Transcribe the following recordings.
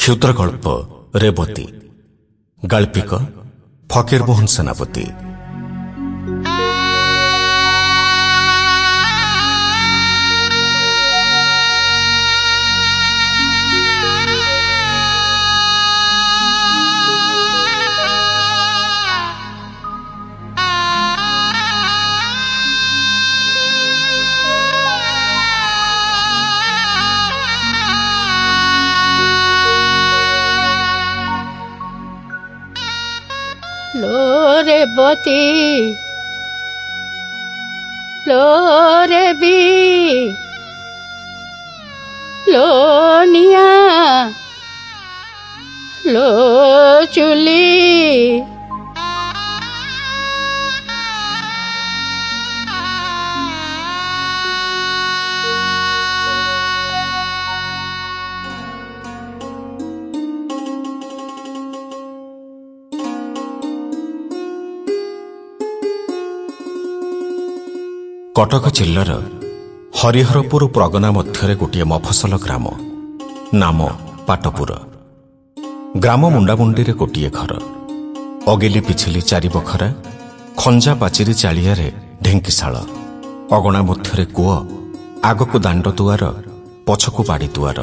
क्षुद्रगल्प रेवती गाल्पिक फकीरमोहन सेनापति। लो रेवती लो रेबी लो निया लो चुली कटक जिल्लार हरिहरपुर प्रगना मध्य गोटे मफसल ग्राम नाम पाटपुर। ग्राम मुंडामुंडी गोटे घर, अगेली पिछिली चारि बखरा, खंजा पाचिरी चालिया ढेंकीशाल, अगणा मध्य कूଅ, आगकू दांड दुआर, पछकू बाड़ी दुआर।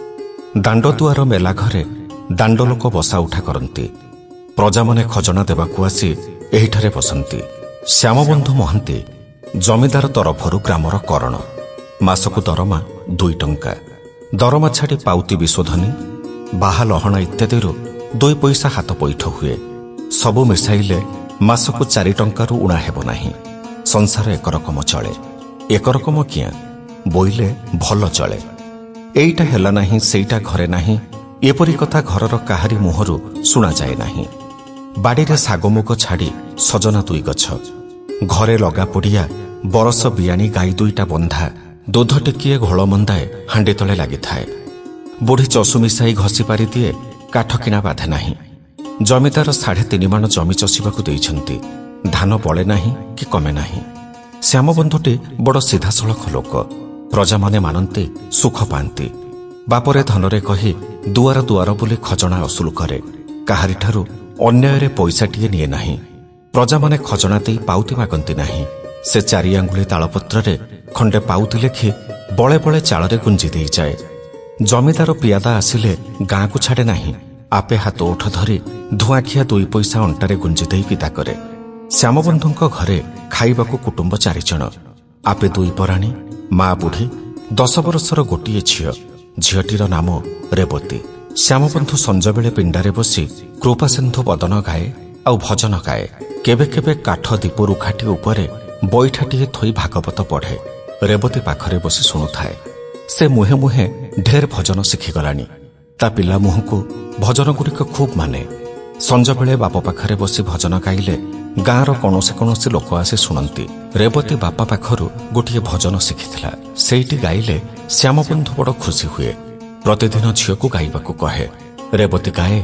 दांड दुआर मेला घरे दांड लोक बसा उठा करती। प्रजा माने खजना देवाकू आसी एहिठारे बसंती। श्यामबंधु महांती जमीदार तरफरू ग्रामर करण। मासकू दरमा 2 टंका। दरमा छाड़ी पाउती विशोधनी, बाहा लहणा इत्यादि 2 पैसा हाथ पैठ हुए। सबु मिसाइले मासकू 4 टंकारु उणा हेब नाही। संसार एक रकम चले। एक रकम किया बोइले भल चले। एइटा हेला नाही, सेइटा घरे नाही, एपरी कथा घरर काहारी मुहरु सुना जाए नाही। बाड़ीरे सागमुग छाड़ी सजना 2 गछ, घरे लगा पड़िया बरस बियाणी गाई 2टा बंधा, दूध टिकिए घोल मंदाए हांडी तले लगी थाए। बुढ़ी चषु मिसाई घसी पारि दिए, काठ किणा बाधे नाही। जमीदार 3.5 मान जमी चषिबाकू देइछंती। धान बळे नाही कि कमे नाही। श्यामबंधुटी बड़ सीधासळख लोक। प्रजा माने मानन्ती, सुख पांती। बापरे धनरे कही दुआर दुआर बुली खजना असुल करे। काहारिठारू अन्यायरे पैसाटिए निए नाही। प्रजा माने खजना देई पाउती मागंती नाही। से 4 आंगुली तालपत्रे खंडे पाउती लेखि बळे बळे चाଳରେ गुंजी देई जाए। जमीदार पियादा आसिले गाँ को छाड़े नाही। आपे हाथ ओठ धरी धुआखिया 2 पैसा अंटारे गुंजी देई विदा करे। श्यामबंधुଙ୍କ घरे खाइबाकू कुटुंब 4 जण। आपे 2 पराणी, माँ बुढ़ी, 10 बरसर गोटिए झियो। झियटीर नाम रेवती। श्यामबंधु संज बेले पिंडारे बसी कृपा सिंधु बदन गाए आउ भजन गाए। केबे केबे काठ दीप रुखाटी उपरे बैठाटीए थोई भागवत पढ़े। रेवती पाखरे बसी शुणुए। से मुहे मुहे ढेर भजन शिखिगलानी। ता पिला मुहंकू भजन गुड़िक खूब माने। संज बेले बाप पाखरे बसी भजन गाइले गाँर कौनसी लोक आसी शुणती। रेवती बापा पाखरू गोटे भजन शिखिथिला। सेइटी गाइले श्यामबंधु बड़ खुशी हुए। प्रतिदिन झियकू गाइबाकू कहे। रेवती गाए,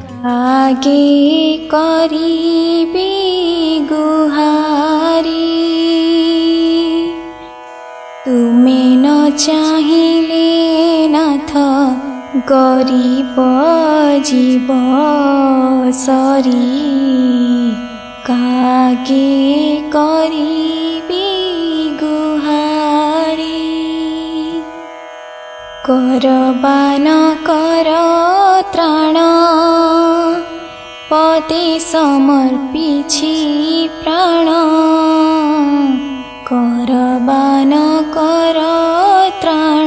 आगे करीबी गुहारी, तुमे न चाहिले नाथ गरीब जीव सरी। कागे करीबी गुहारी, करबान कर त्राण, पते समर्पिछि प्राण। करबान कर त्राण,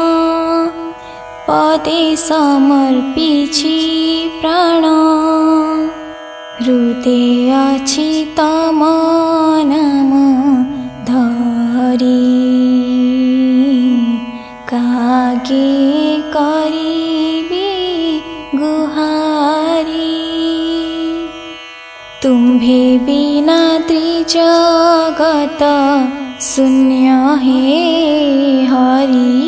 पते समर्पिछि प्राण। हृदय अछि तम नाम धरी, कागे करीबी गुहारी। तुम्भे बिना त्रिजगत शून्य हे हरि।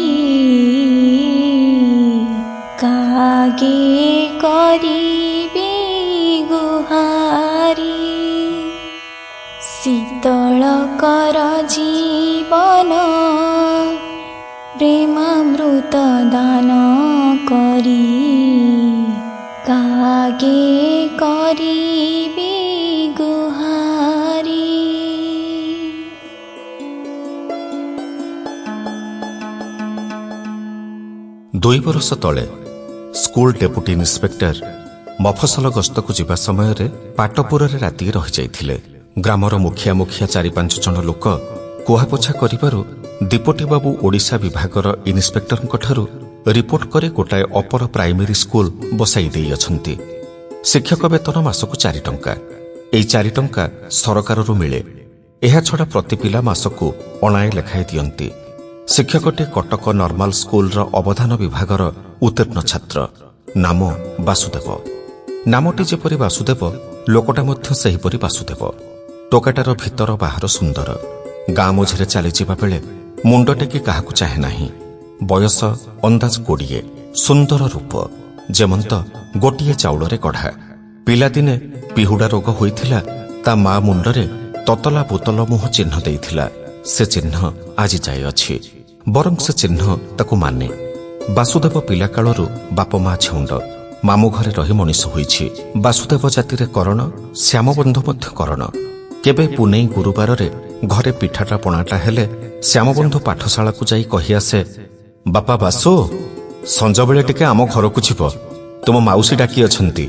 कागे करीबी गुहारी, शीतल कर जीवन, प्रेमामृत दान करी। ଆଗେ କରିବି ଗୁହାରି। 2 ବର୍ଷ ତଳେ ସ୍କୁଲ ଡେପୁଟି ଇନ୍ସପେକ୍ଟର ମଫସଲ ଗସ୍ତକୁ ଯିବା ସମୟରେ ପାଟପୁରରେ ରାତି ରହିଯାଇଥିଲେ। ଗ୍ରାମର ମୁଖିଆ 4-5 ଜଣ ଲୋକ କୁହାପୋଛା କରିବାରୁ ଦୀପଟି ବାବୁ ଓଡ଼ିଶା ବିଭାଗର ଇନ୍ସପେକ୍ଟରଙ୍କଠାରୁ ରିପୋର୍ଟ କରି ଗୋଟାଏ ଅପର ପ୍ରାଇମେରୀ ସ୍କୁଲ ବସାଇ ଦେଇଅଛନ୍ତି। ଶିକ୍ଷକ ବେତନ ମାସକୁ 4 ଟଙ୍କା। ଏହି 4 ଟଙ୍କା ସରକାରରୁ ମିଳେ। ଏହାଛଡ଼ା ପ୍ରତି ପିଲା ମାସକୁ ଅଣାଏ ଲେଖାଏଁ ଦିଅନ୍ତି। ଶିକ୍ଷକଟି କଟକ ନର୍ମାଲ ସ୍କୁଲର ଅବଦାନ ବିଭାଗର ଉତ୍ତୀର୍ଣ୍ଣ ଛାତ୍ର। ନାମ ବାସୁଦେବ। ନାମଟି ଯେପରି ବାସୁଦେବ, ଲୋକଟା ମଧ୍ୟ ସେହିପରି ବାସୁଦେବ। ଟୋକାଟାର ଭିତର ବାହାର ସୁନ୍ଦର। ଗାଁ ମଝିରେ ଚାଲିଯିବା ବେଳେ ମୁଣ୍ଡ ଟେକି କାହାକୁ ଚାହେଁ ନାହିଁ। ବୟସ ଅନ୍ଦାଜ 20। ସୁନ୍ଦର ରୂପ, ଯେମନ୍ତ ଗୋଟିଏ ଚାଉଳରେ କଢ଼ା। ପିଲାଦିନେ ପିହୁଡ଼ା ରୋଗ ହୋଇଥିଲା। ତା ମା ମୁଣ୍ଡରେ ତତଲା ବୋତଲ ମୁହଁ ଚିହ୍ନ ଦେଇଥିଲା। ସେ ଚିହ୍ନ ଆଜି ଯାଏ ଅଛି। ବରଂ ସେ ଚିହ୍ନ ତାକୁ ମାନେ। ବାସୁଦେବ ପିଲାକାଳରୁ ବାପ ମା ଛେଉଣ୍ଡ। ମାମୁଁ ଘରେ ରହି ମଣିଷ ହୋଇଛି। ବାସୁଦେବ ଜାତିରେ କରଣ, ଶ୍ୟାମବନ୍ଧୁ ମଧ୍ୟ କରଣ। କେବେ ପୁନେଇ ଗୁରୁବାରରେ ଘରେ ପିଠାଟା ପଣାଟା ହେଲେ ଶ୍ୟାମବନ୍ଧୁ ପାଠଶାଳାକୁ ଯାଇ କହିଆସେ, ବାପା ବାସୁ, ସଞ୍ଜବେଳେ ଟିକେ ଆମ ଘରକୁ ଯିବ, ତୁମ ମାଉସୀ ଡାକି ଅଛନ୍ତି।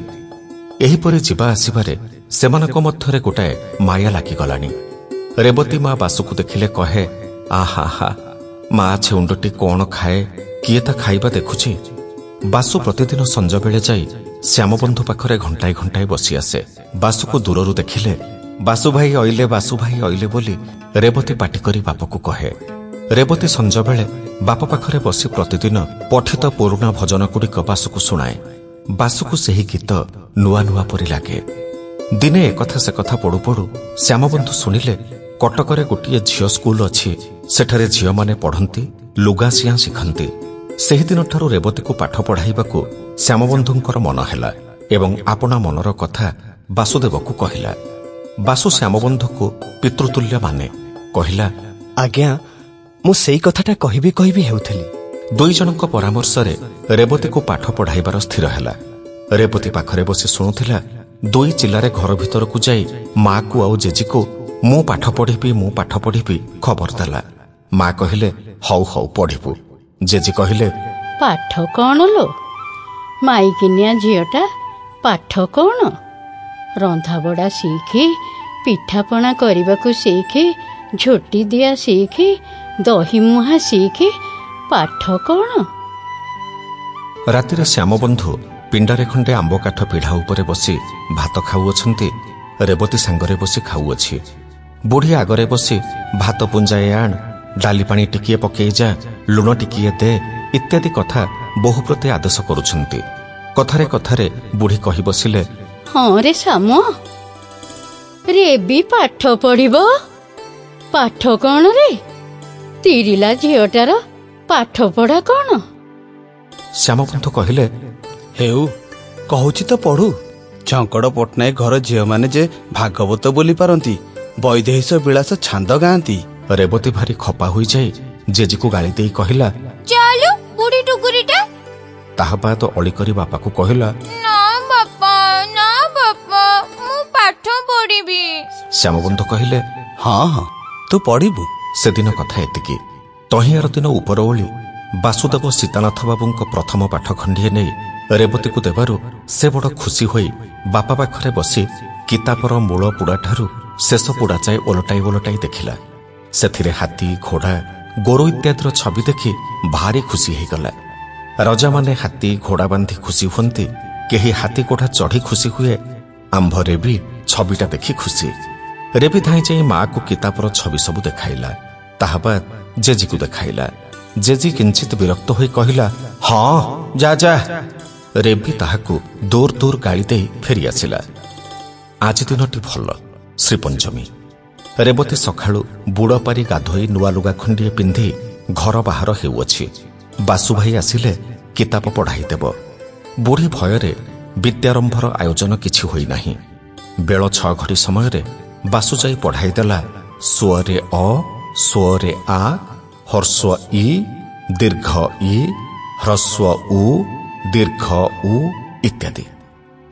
ଏହିପରି ଯିବା ଆସିବାରେ ସେମାନଙ୍କ ମଧ୍ୟରେ ଗୋଟାଏ ମାୟା ଲାଗିଗଲାଣି। ରେବତୀ ମା ବାସୁକୁ ଦେଖିଲେ କହେ, ଆହା ହା, ମା ଛେଉଣ୍ଡଟି କ'ଣ ଖାଏ, କିଏ ତା ଖାଇବା ଦେଖୁଛି। ବାସୁ ପ୍ରତିଦିନ ସଞ୍ଜବେଳେ ଯାଇ ଶ୍ୟାମବନ୍ଧୁ ପାଖରେ ଘଣ୍ଟାଏ ଘଣ୍ଟାଏ ବସିଆସେ। ବାସୁକୁ ଦୂରରୁ ଦେଖିଲେ ବାସୁ ଭାଇ ଅଇଲେ, ବାସୁ ଭାଇ ଅଇଲେ ବୋଲି ରେବତୀ ପାଟି କରି ବାପକୁ କହେ। ରେବତୀ ସଞ୍ଜବେଳେ ବାପ ପାଖରେ ବସି ପ୍ରତିଦିନ ପଠିତ ପୁରୁଣା ଭଜନଗୁଡ଼ିକ ବାସୁକୁ ଶୁଣାଏ। ବାସୁକୁ ସେହି ଗୀତ ନୂଆ ନୂଆ ପରି ଲାଗେ। ଦିନେ ଏକଥା ସେ କଥା ପଡ଼ୁ ପଡ଼ୁ ଶ୍ୟାମବନ୍ଧୁ ଶୁଣିଲେ କଟକରେ ଗୋଟିଏ ଝିଅ ସ୍କୁଲ ଅଛି। ସେଠାରେ ଝିଅମାନେ ପଢ଼ନ୍ତି, ଲୁଗା ସିଆଁ ଶିଖନ୍ତି। ସେହିଦିନଠାରୁ ରେବତୀକୁ ପାଠ ପଢ଼ାଇବାକୁ ଶ୍ୟାମବନ୍ଧୁଙ୍କର ମନ ହେଲା ଏବଂ ଆପଣା ମନର କଥା ବାସୁଦେବକୁ କହିଲା। ବାସୁ ଶ୍ୟାମବନ୍ଧୁକୁ ପିତୃତୁଲ୍ୟ ମାନେ। କହିଲା, ଆଜ୍ଞା, ମୁଁ ସେଇ କଥାଟା କହିବି ହେଉଥିଲି। 2 ଜଣଙ୍କ ପରାମର୍ଶରେ ରେବତୀକୁ ପାଠ ପଢ଼ାଇବାର ସ୍ଥିର ହେଲା। ରେବତୀ ପାଖରେ ବସି ଶୁଣୁଥିଲା। 2 ଚିଲାରେ ଘର ଭିତରକୁ ଯାଇ ମାକୁ ଆଉ ଜେଜିକୁ ମୁଁ ପାଠ ପଢ଼ିବି ଖବର ଦେଲା। ମା କହିଲେ, ହଉ ହଉ ପଢ଼ିବୁ। ଜେଜି କହିଲେ, ପାଠ କ'ଣ ଲୋ? ମାଇକିନିଆ ଝିଅଟା ପାଠ କ'ଣ? ରନ୍ଧାବଡ଼ା ଶିଖି, ପିଠାପଣା କରିବାକୁ ଶିଖି, ଝୋଟି ଦିଆ ଶିଖି, ଦହି ମୁହାଁ ଶିଖି, ପାଠ କ'ଣ? ରାତିରେ ଶ୍ୟାମବନ୍ଧୁ ପିଣ୍ଡାରେ ଖଣ୍ଡେ ଆମ୍ବ କାଠ ପିଢ଼ା ଉପରେ ବସି ଭାତ ଖାଉଅଛନ୍ତି। ରେବତୀ ସାଙ୍ଗରେ ବସି ଖାଉଅଛି। ବୁଢ଼ୀ ଆଗରେ ବସି ଭାତ ପୁଞ୍ଜାଏ ଆଣ, ଡାଲି ପାଣି ଟିକିଏ ପକେଇ ଯା, ଲୁଣ ଟିକିଏ ଦେ ଇତ୍ୟାଦି କଥା ବୋହୂ ପ୍ରତି ଆଦେଶ କରୁଛନ୍ତି। କଥାରେ କଥାରେ ବୁଢ଼ୀ କହି ବସିଲେ, ହଁ ରେ ଶାମ, ରେବି ପାଠ ପଢ଼ିବ? ପାଠ କ'ଣ ରେ? ତିରିଲା ଝିଅଟାର ପାଠ ପଢ଼ା କ'ଣ? ଶ୍ୟାମବନ୍ଧୁ କହିଲେ, ହେଉ, କହୁଛି ତ ପଢୁ। ଝଙ୍କଡ଼ ପଟ୍ଟନାୟକ ଘର ଝିଅମାନେ ଯେ ଭାଗବତ ବୋଲି ପାରନ୍ତି, ବୈଦେହୀଶ ବିଳାସ ଛାନ୍ଦ ଗାଆନ୍ତି। ରେବତୀ ଭାରି ଖପା ହୋଇଯାଇ ଜେଜିକୁ ଗାଳି ଦେଇ କହିଲା, ଚାଲୁ ବୁଢ଼ୀ ଟୁକୁରିଟା। ତାହା ବାଦ ଅଳି କରି ବାପାକୁ କହିଲା, ନା ବାପା, ମୁଁ ପାଠ ପଢ଼ିବି। ଶ୍ୟାମବନ୍ଧୁ କହିଲେ, ହଁ ହଁ, ତୁ ପଢିବୁ। ସେଦିନ କଥା ଏତିକି। ତହିଁଆର ଦିନ ଉପର ଓଳି ବାସୁଦେବ ସୀତାନାଥ ବାବୁଙ୍କ ପ୍ରଥମ ପାଠ ଖଣ୍ଡିଏ ନେଇ ରେବତୀକୁ ଦେବାରୁ ସେ ବଡ଼ ଖୁସି ହୋଇ ବାପା ପାଖରେ ବସି କିତାପର ମୂଳ ପୁଡ଼ାଠାରୁ ଶେଷ ପୁଡ଼ା ଯାଏ ଓଲଟାଇ ଦେଖିଲା। ସେଥିରେ ହାତୀ, ଘୋଡ଼ା, ଗୋରୁ ଇତ୍ୟାଦିର ଛବି ଦେଖି ଭାରି ଖୁସି ହେଇଗଲା। ରଜାମାନେ ହାତୀ ଘୋଡ଼ା ବାନ୍ଧି ଖୁସି ହୁଅନ୍ତି, କେହି ହାତୀ ଘୋଡ଼ା ଚଢ଼ି ଖୁସି ହୁଏ। ଆମ୍ଭ ରେବି ଛବିଟା ଦେଖି ଖୁସି। ରେବି ଧାଇଁ ଯାଇ ମାକୁ କିତାପର ଛବି ସବୁ ଦେଖାଇଲା। ତାହା ବାଦ ଜେଜିକୁ ଦେଖାଇଲା। ଜେଜି କିଞ୍ଚିତ ବିରକ୍ତ ହୋଇ କହିଲା, ହଁ ଯା ଯା। ରେବି ତାହାକୁ ଦୂର ଗାଳି ଦେଇ ଫେରିଆସିଲା। ଆଜି ଦିନଟି ଭଲ, ଶ୍ରୀପଞ୍ଚମୀ। ରେବତୀ ସକାଳୁ ବୁଡ଼ ପାରି ଗାଧୋଇ ନୂଆ ଲୁଗା ଖଣ୍ଡିଏ ପିନ୍ଧି ଘର ବାହାର ହେଉଅଛି। ବାସୁଭାଇ ଆସିଲେ କିତାପ ପଢ଼ାଇଦେବ। ବୁଢ଼ୀ ଭୟରେ ବିଦ୍ୟାରମ୍ଭର ଆୟୋଜନ କିଛି ହୋଇନାହିଁ। ବେଳ 6 ଘଡ଼ି ସମୟରେ ବାସୁ ଯାଇ ପଢ଼ାଇଦେଲା ସ୍ୱରେ ଅ, ସ୍ୱରେ ଆ, ହର୍ସ୍ୱ ଇ, ଦୀର୍ଘ ଇ, ହ୍ରସ୍ୱ ଉ, ଦୀର୍ଘ ଉ ଇତ୍ୟାଦି।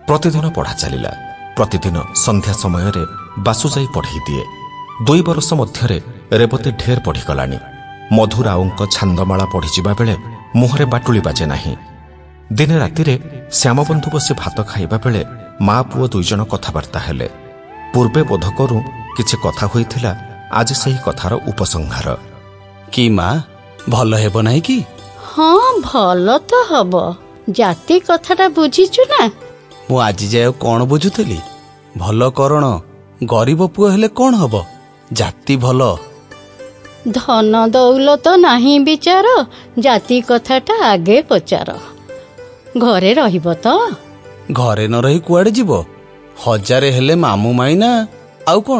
ପ୍ରତିଦିନ ପଢ଼ା ଚାଲିଲା। ପ୍ରତିଦିନ ସନ୍ଧ୍ୟା ସମୟରେ ବାସୁ ଯାଇ ପଢ଼େଇ ଦିଏ। 2 ବର୍ଷ ମଧ୍ୟରେ ରେବତୀ ଢେର ପଢ଼ିଗଲାଣି। ମଧୁରାଓଙ୍କ ଛାନ୍ଦମାଳା ପଢ଼ିଯିବା ବେଳେ ମୁହଁରେ ବାଟୁଳି ବାଜେ ନାହିଁ। ଦିନେ ରାତିରେ ଶ୍ୟାମବନ୍ଧୁ ବସି ଭାତ ଖାଇବା ବେଳେ ମା ପୁଅ 2 ଜଣ କଥାବାର୍ତ୍ତା ହେଲେ। ପୂର୍ବେ ବୋଧ କରୁ କିଛି କଥା ହୋଇଥିଲା, ଆଜି ସେହି କଥାର ଉପସଂହାର। କି ମା, ଭଲ ହେବ ନାହିଁ କି? ହଁ, ଭଲ ତ ହବ। ଜାତି କଥାଟା ବୁଝିଛୁ ନା? ମୁଁ ଆଜି ଯାଏ କଣ ବୁଝୁଥିଲି? ଭଲ କରଣ ଗରିବ ପୁଅ ହେଲେ କଣ ହବ? ଜାତି ଭଲ। ଧନ ଦୌଲତ ନାହିଁ ବିଚାର, ଜାତି କଥାଟା ଆଗେ ପଚାର। ଘରେ ରହିବ ତ? ଘରେ ନ ରହି କୁଆଡେ ଯିବ? 1000 ହେଲେ ମାମୁଁ ମାଇନା, ଆଉ କଣ?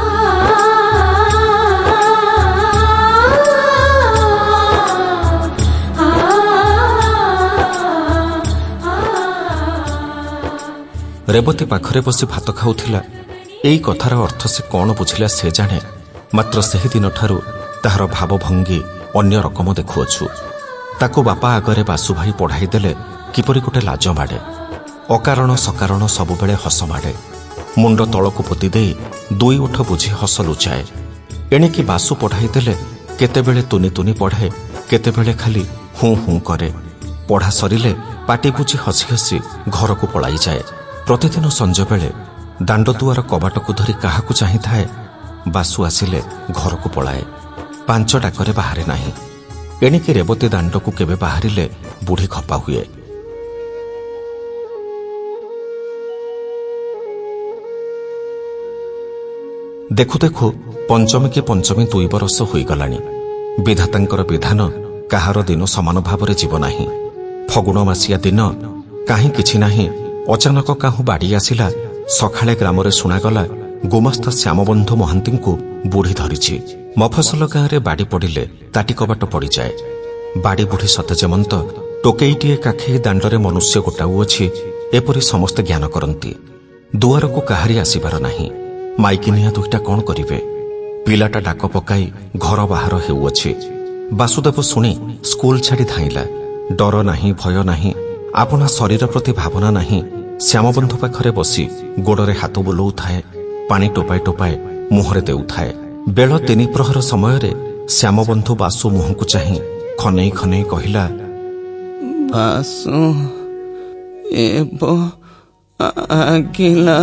ରେବତୀ ପାଖରେ ବସି ଭାତ ଖାଉଥିଲା। ଏଇ କଥାର ଅର୍ଥ ସେ କଣ ବୁଝିଲା ସେ ଜାଣେ। ମାତ୍ର ସେହିଦିନଠାରୁ ତାହାର ଭାବଭଙ୍ଗୀ ଅନ୍ୟ ରକମ ଦେଖୁଅଛୁ। ତାକୁ ବାପା ଆଗରେ ବାସୁଭାଇ ପଢ଼ାଇ ଦେଲେ କିପରି ଗୋଟେ ଲାଜ ମାଡ଼େ। ଅକାରଣ ସକାରଣ ସବୁବେଳେ ହସ ମାଡ଼େ। ମୁଣ୍ଡ ତଳକୁ ପୋତି ଦେଇ 2 ଓଠ ବୁଝି ହସ ଲୁଚାଏ। ଏଣିକି ବାସୁ ପଢ଼ାଇ ଦେଲେ କେତେବେଳେ ତୁନି ତୁନି ପଢ଼େ, କେତେବେଳେ ଖାଲି ହୁଁ ହୁଁ କରେ। ପଢ଼ା ସରିଲେ ପାଟି ବୁଝି ହସି ହସି ଘରକୁ ପଳାଇଯାଏ। ପ୍ରତିଦିନ ସଞ୍ଜବେଳେ ଦାଣ୍ଡ ଦୁଆର କବାଟକୁ ଧରି କାହାକୁ ଚାହିଁଥାଏ। ବାସୁ ଆସିଲେ ଘରକୁ ପଳାଏ। 5 ଡାକରେ ବାହାରେ ନାହିଁ। ଏଣିକି ରେବତୀ ଦାଣ୍ଡକୁ କେବେ ବାହାରିଲେ ବୁଢ଼ୀ ଖପା ହୁଏ। ଦେଖୁ ଦେଖୁ ପଞ୍ଚମୀ କି ପଞ୍ଚମୀ 2 ବର୍ଷ ହୋଇଗଲାଣି। ବିଧାତାଙ୍କର ବିଧାନ କାହାର ଦିନ ସମାନ ଭାବରେ ଯିବ ନାହିଁ। ଫଗୁଣ ମାସିଆ ଦିନ କାହିଁ କିଛି ନାହିଁ। ଅଚାନକ କାହୁଁ ବାଡ଼ି ଆସିଲା। ସକାଳେ ଗ୍ରାମରେ ଶୁଣାଗଲା ଗୁମାସ୍ତା ଶ୍ୟାମବନ୍ଧୁ ମହାନ୍ତିଙ୍କୁ ବୁଢ଼ୀ ଧରିଛି। ମଫସଲ ଗାଁରେ ବାଡ଼ି ପଡ଼ିଲେ ତାଟି କବାଟ ପଡ଼ିଯାଏ। ବାଡ଼ି ବୁଢ଼ୀ ସତେଜେମନ୍ତ ଟୋକେଇଟିଏ କାଖେଇ ଦାଣ୍ଡରେ ମନୁଷ୍ୟ ଗୋଟାଉଅଛି, ଏପରି ସମସ୍ତେ ଜ୍ଞାନ କରନ୍ତି। ଦୁଆରକୁ କାହାରି ଆସିବାର ନାହିଁ। ମାଇକିନିଆ 2ଟା କଣ କରିବେ? ପିଲାଟା ଡାକ ପକାଇ ଘର ବାହାର ହେଉଅଛି। ବାସୁଦେବ ଶୁଣି ସ୍କୁଲ ଛାଡ଼ି ଧାଇଁଲା। ଡର ନାହିଁ, ଭୟ ନାହିଁ, ଆପଣା ଶରୀର ପ୍ରତି ଭାବନା ନାହିଁ। ଶ୍ୟାମବନ୍ଧୁ ପାଖରେ ବସି ଗୋଡ଼ରେ ହାତ ବୁଲଉଥାଏ। ପାଣି ଟୋପାଏ ଟୋପାଏ ମୁହଁରେ ଦେଉଥାଏ। ବେଳ 3 ପ୍ରହର ସମୟରେ ଶ୍ୟାମବନ୍ଧୁ ବାସୁ ମୁହଁକୁ ଚାହିଁ ଖନେଇ ଖନେଇ କହିଲା, ବାସୁ ଏବ ଆଗିଲା।